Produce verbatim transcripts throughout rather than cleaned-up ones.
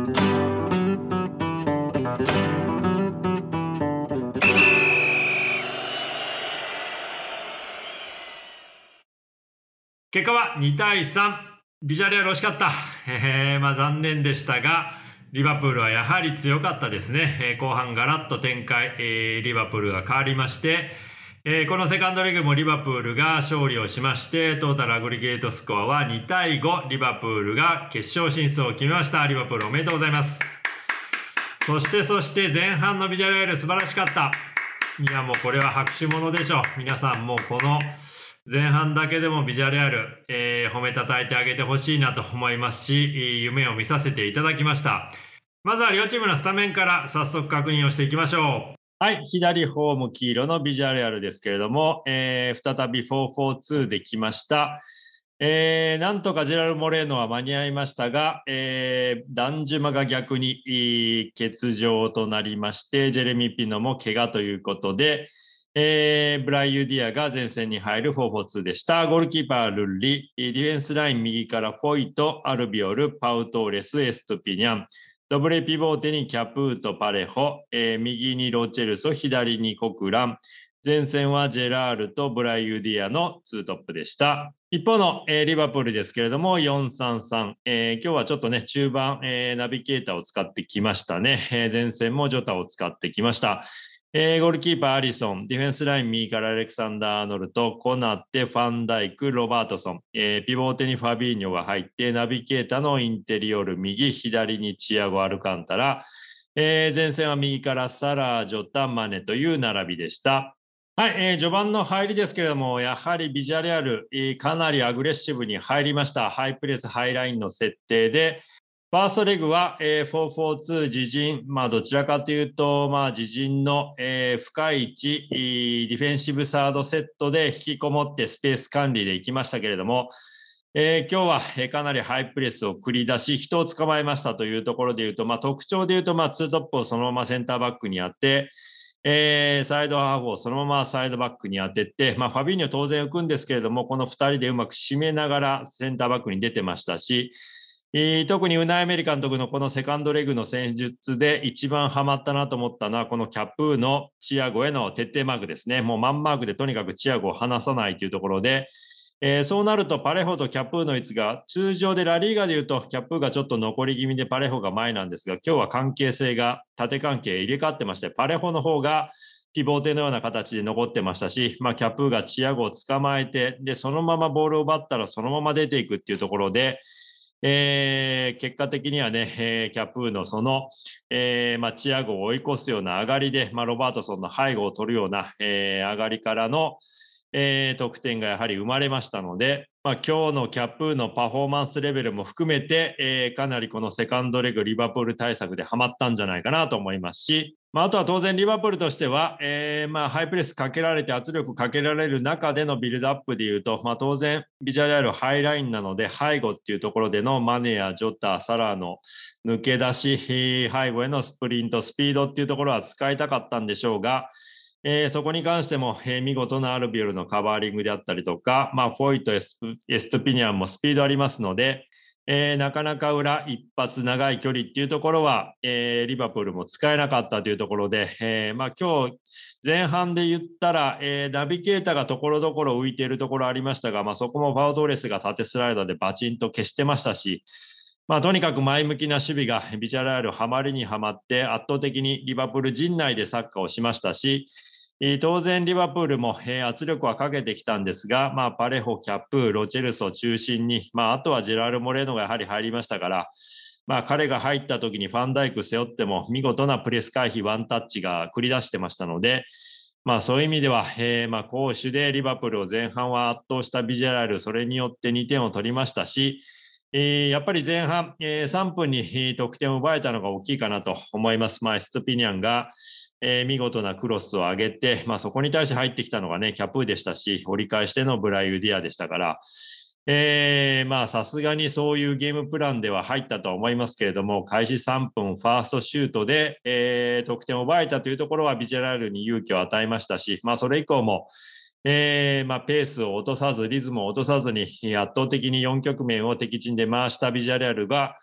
結果はにたいさん。ビジャレアル惜しかった。えー、まあ残念でしたが、リバプールはやはり強かったですね。えー、後半ガラッと展開、えー、リバプールが変わりまして、えー、このセカンドレグもリバプールが勝利をしまして、トータルアグリゲートスコアはにたいご。リバプールが決勝進出を決めました。リバプールおめでとうございます。そしてそして前半のビジャレアル素晴らしかった。いやもうこれは拍手ものでしょう。皆さんもうこの前半だけでもビジャレアル、えー、褒めたたえてあげてほしいなと思いますし、夢を見させていただきました。まずは両チームのスタメンから早速確認をしていきましょう。はい、左ホーム黄色のビジャレアルですけれども、えー、再び フォーフォーツー できました。えー、なんとかジェラル・モレーノは間に合いましたが、えー、ダンジュマが逆に欠場となりまして、ジェレミー・ピノも怪我ということで、えー、ブライユディアが前線に入る フォーフォーツー でした。ゴールキーパー、ルッリ、ディフェンスライン右からフォイト、アルビオル、パウトーレス、エストピニャン、ドブレピボーテにキャプート、パレホ、えー、右にロチェルソ、左にコクラン、前線はジェラールとブライユディアのツートップでした。一方の、えー、リバプールですけれども よんさんさん、えー、今日はちょっとね中盤、えー、ナビゲーターを使ってきましたね、えー、前線もジョタを使ってきました。えー、ゴールキーパーアリソン、ディフェンスライン右からアレクサンダー・アーノルト、コナテ、ファンダイク、ロバートソン、えー、ピボーテにファビーニョが入ってナビゲーターのインテリオール右、左にチアゴ・アルカンタラ、えー、前線は右からサラー、ジョタ、マネという並びでした。はい、えー、序盤の入りですけれども、やはりビジャレアル、えー、かなりアグレッシブに入りました。ハイプレス、ハイラインの設定で、ファーストレグは、えー、フォーフォーツー 自陣、まあどちらかというと、まあ自陣の、えー、深い位置、ディフェンシブサードセットで引きこもってスペース管理でいきましたけれども、えー、今日は、えー、かなりハイプレスを繰り出し、人を捕まえましたというところでいうと、まあ特徴でいうと、まあツートップをそのままセンターバックにやって、えー、サイドハーフをそのままサイドバックに当てて、まあ、ファビーニョ当然浮くんですけれども、このふたりでうまく締めながらセンターバックに出てましたし、えー、特にウナイ・アメリ監督のこのセカンドレグの戦術で一番ハマったなと思ったのは、このキャプーのチアゴへの徹底マークですね。もうマンマークでとにかくチアゴを離さないというところで、えー、そうなるとパレホとキャプーの位置が通常でラリーガでいうとキャプーがちょっと残り気味でパレホが前なんですが、今日は関係性が縦関係入れ替わってまして、パレホの方がピボーテのような形で残ってましたし、まあ、キャプーがチアゴを捕まえて、でそのままボールを奪ったらそのまま出ていくっていうところで、えー、結果的にはね、えー、キャプーのその、えーまあ、チアゴを追い越すような上がりで、まあ、ロバートソンの背後を取るような、えー、上がりからの、えー、得点がやはり生まれましたので、まあ、今日のキャプーのパフォーマンスレベルも含めて、えー、かなりこのセカンドレグリバプール対策でハマったんじゃないかなと思いますし、まあ、あとは当然リバプールとしては、えーまあ、ハイプレスかけられて圧力かけられる中でのビルドアップでいうと、まあ、当然ビジャレアルハイラインなので背後っていうところでのマネやジョタ、サラの抜け出し、背後へのスプリント、スピードっていうところは使いたかったんでしょうが、えー、そこに関しても、えー、見事なアルビオルのカバーリングであったりとか、まあ、フォイト、エス、エストピニャンもスピードありますので、えー、なかなか裏一発長い距離っていうところは、えー、リバプールも使えなかったというところで、えーまあ、今日前半で言ったら、えー、ナビゲーターがところどころ浮いているところありましたが、まあ、そこもファウドレスが縦スライダーでバチンと消してましたし、まあ、とにかく前向きな守備がビジャレアルはまりにはまって圧倒的にリバプール陣内でサッカーをしましたし、当然リバプールも圧力はかけてきたんですが、まあ、パレホ、キャップ、ロチェルソを中心に、まあ、あとはジェラル・モレーノがやはり入りましたから、まあ、彼が入った時にファンダイク背負っても見事なプレス回避ワンタッチが繰り出してましたので、まあ、そういう意味では、えー、まあ攻守でリバプールを前半は圧倒したビジャレアル、それによってにてんを取りましたし、えー、やっぱり前半、えー、さんぷんに得点を奪えたのが大きいかなと思います。まあ、エストピニャンが、えー、見事なクロスを上げて、まあ、そこに対して入ってきたのがね、キャプーでしたし、折り返してのブライユディアでしたから、えー、まあさすがにそういうゲームプランでは入ったとは思いますけれども、開始さんぷんファーストシュートで、えー、得点を奪えたというところはビジャレアルに勇気を与えましたし、まあそれ以降も、えーまあ、ペースを落とさず、リズムを落とさずに、圧倒的によん局面を敵陣で回したビジャレアルが、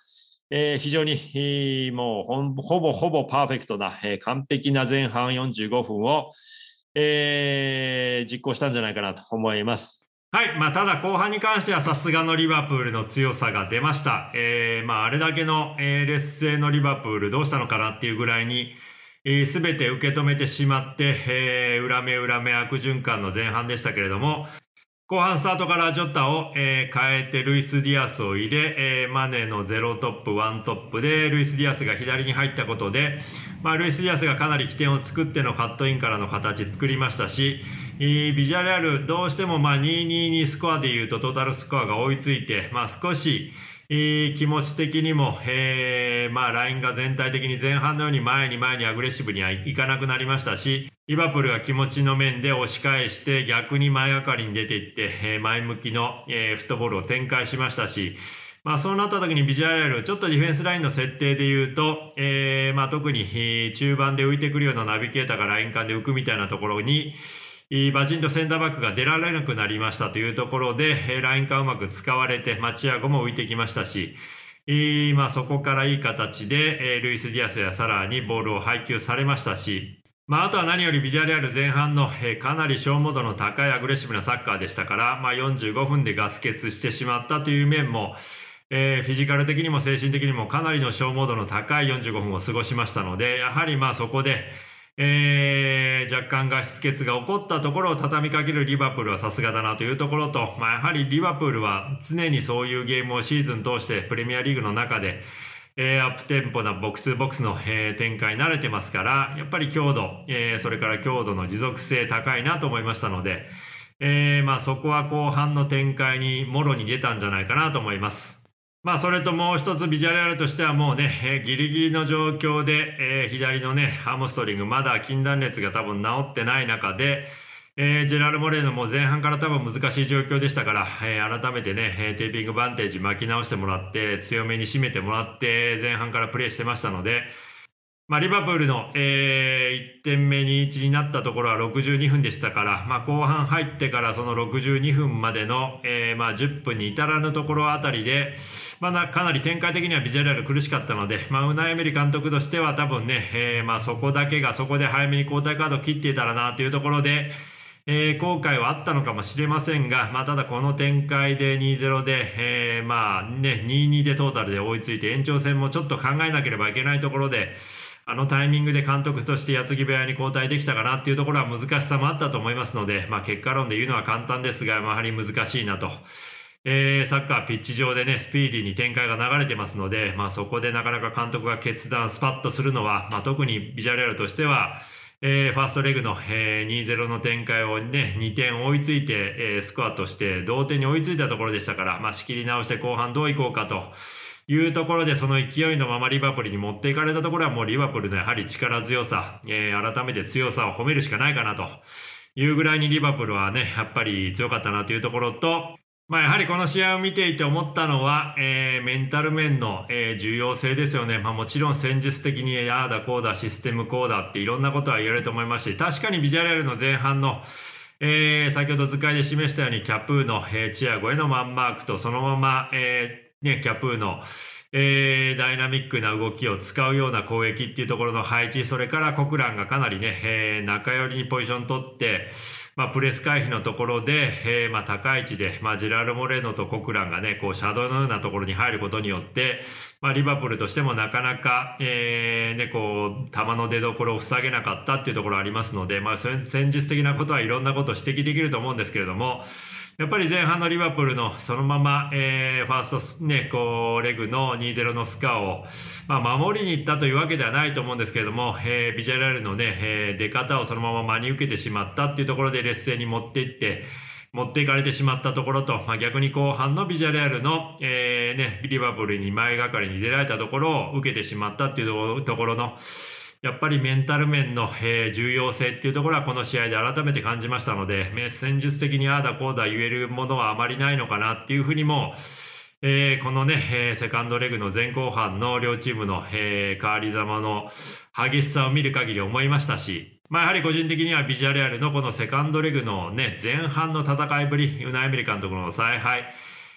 えー非常に、えーもうほんほぼほぼパーフェクトな、えー完璧な前半よんじゅうごふんを、えー実行したんじゃないかなと思います。はい。まあ、ただ後半に関してはさすがのリバプールの強さが出ました。えーまあ、あれだけの、えー劣勢のリバプールどうしたのかなっていうぐらいに、えー、全て受け止めてしまって、えー裏目裏目悪循環の前半でしたけれども、後半スタートからジョッタを、えー変えてルイス・ディアスを入れ、えーマネのゼロトップ、ワントップでルイス・ディアスが左に入ったことで、まあ、ルイス・ディアスがかなり起点を作ってのカットインからの形作りましたし、えービジュアルアルどうしてもまあにひゃくにじゅうにスコアでいうとトータルスコアが追いついて、まあ、少し、えー気持ち的にも、えーまあ、ラインが全体的に前半のように前に前にアグレッシブにはいかなくなりましたし、リバプールが気持ちの面で押し返して逆に前がかりに出ていって、えー前向きの、えーフットボールを展開しましたし、まあそうなった時にビジュアルちょっとディフェンスラインの設定で言うと、えーまあ特に、えー中盤で浮いてくるようなナビゲーターがライン間で浮くみたいなところに、えーバチンとセンターバックが出られなくなりましたというところで、えーライン間うまく使われて、まあチアゴも浮いてきましたし、えーまあそこからいい形で、えールイス・ディアスやサラーにボールを配球されましたし、まあ、あとは何よりビジュアルアル前半の、えーかなり消耗度の高いアグレッシブなサッカーでしたから、まあ、よんじゅうごふんでガス欠してしまったという面も、えーフィジカル的にも精神的にもかなりの消耗度の高いよんじゅうごふんを過ごしましたので、やはりまあそこで、えー若干ガス欠が起こったところを畳みかけるリバプールはさすがだなというところと、まあ、やはりリバプールは常にそういうゲームをシーズン通してプレミアリーグの中で、えーアップテンポなボックスボックスの、えー展開に慣れてますから、やっぱり強度、えーそれから強度の持続性高いなと思いましたので、えーまあそこは後半の展開にもろに出たんじゃないかなと思います。まあそれともう一つビジュアルとしてはもうね、えーギリギリの状況で、えー左のね、ハムストリング、まだ筋断裂が多分治ってない中で、えージェラル・モレーノも前半から多分難しい状況でしたから、えー改めてね、えーテーピングバンテージ巻き直してもらって、強めに締めてもらって、前半からプレーしてましたので、まあ、リバプールの、えーいってんめにいちになったところはろくじゅうにふんでしたから、まあ、後半入ってからそのろくじゅうにふんまでの、えーまあ、じゅっぷんに至らぬところあたりで、まあ、なかなり展開的にはビジュアル苦しかったので、まあ、ウナイエメリ監督としては多分ね、えーまあ、そこだけがそこで早めに交代カードを切っていたらなというところで、えー後悔はあったのかもしれませんが、まあ、ただこの展開でにたいゼロで、えーまあね、にたいにでトータルで追いついて延長戦もちょっと考えなければいけないところで、あのタイミングで監督として矢継ぎ部屋に交代できたかなっていうところは難しさもあったと思いますので、まあ、結果論で言うのは簡単ですが、やはり難しいなと。えーサッカーピッチ上でね、スピーディーに展開が流れてますので、まあ、そこでなかなか監督が決断、スパッとするのは、まあ、特にビジュアルアルとしては、えーファーストレグの、えーにたいゼロの展開をね、にてん追いついて、えースコアとして同点に追いついたところでしたから、まあ、仕切り直して後半どういこうかというところで、その勢いのままリバプールに持っていかれたところはもうリバプールのやはり力強さ、えー改めて強さを褒めるしかないかなというぐらいにリバプールはね、やっぱり強かったなというところと、まあ、やはりこの試合を見ていて思ったのは、えーメンタル面の、えー重要性ですよね。まあ、もちろん戦術的にああだこうだシステムこうだっていろんなことは言われると思いますし、確かにビジュアルアルの前半の、えー先ほど図解で示したようにキャプーの、えーチアゴへのマンマークとそのまま、えーね、キャプーの、えーダイナミックな動きを使うような攻撃っていうところの配置、それからコクランがかなりね、えー中寄りにポジション取って、まあ、プレス回避のところで、えーまあ、高い位置で、まあ、ジェラール・モレーノとコクランがね、こう、シャドウのようなところに入ることによって、まあ、リバプールとしてもなかなか、えーね、こう、球の出所を塞げなかったっていうところありますので、まあ、戦術的なことはいろんなことを指摘できると思うんですけれども、やっぱり前半のリバプールのそのまま、えーファーストね、こう、レグのにたいゼロのスカを、まあ、守りに行ったというわけではないと思うんですけれども、えービジュアルアルのね、えー出方をそのまま真に受けてしまったっていうところで劣勢に持っていって、持っていかれてしまったところと、まあ、逆に後半のビジュアルアルの、えーね、リバプールに前がかりに出られたところを受けてしまったっていうところの、やっぱりメンタル面の、えー重要性っていうところはこの試合で改めて感じましたので、め戦術的にああだこうだ言えるものはあまりないのかなっていうふうにも、えーこのね、えーセカンドレグの前後半の両チームの、えー変わりざまの激しさを見る限り思いましたし、まあやはり個人的にはビジュアルアルのこのセカンドレグのね、前半の戦いぶり、ユナイエメリ監督の采配、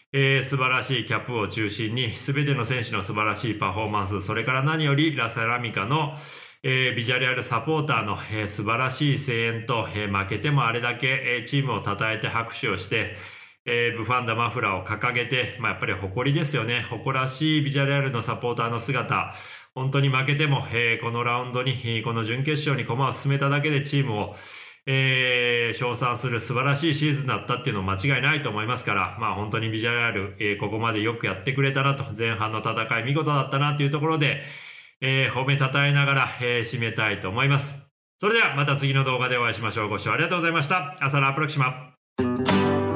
えー、素晴らしいキャップを中心に全ての選手の素晴らしいパフォーマンス、それから何よりラサラミカの、えー、ビジャレアルサポーターの、えー、素晴らしい声援と、えー、負けてもあれだけ、えー、チームを称えて拍手をして、えー、ブファンダマフラーを掲げて、まあ、やっぱり誇りですよね。誇らしいビジャレアルのサポーターの姿。本当に負けても、えー、このラウンドに、この準決勝に駒を進めただけでチームを、えー、称賛する素晴らしいシーズンだったっていうのは間違いないと思いますから、まあ本当にビジャレアル、えー、ここまでよくやってくれたなと、前半の戦い見事だったなというところで、えー、褒めたたえながら、えー、締めたいと思います。それではまた次の動画でお会いしましょう。ご視聴ありがとうございました。アサラプロキシマ。